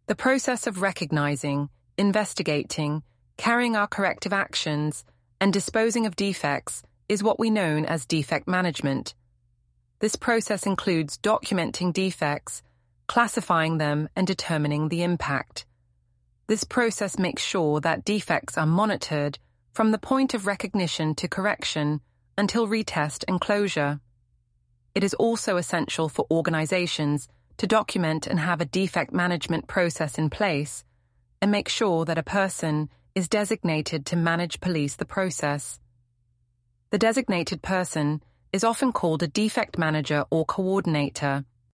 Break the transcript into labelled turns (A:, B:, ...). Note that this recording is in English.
A: The process of recognizing, investigating, carrying out corrective actions, and disposing of defects is what we know as defect management. This process includes documenting defects, classifying them, and determining the impact. This process makes sure that defects are monitored from the point of recognition to correction until retest and closure. It is also essential for organizations to document and have a defect management process in place and make sure that a person is designated to police the process. The designated person is often called a defect manager or coordinator.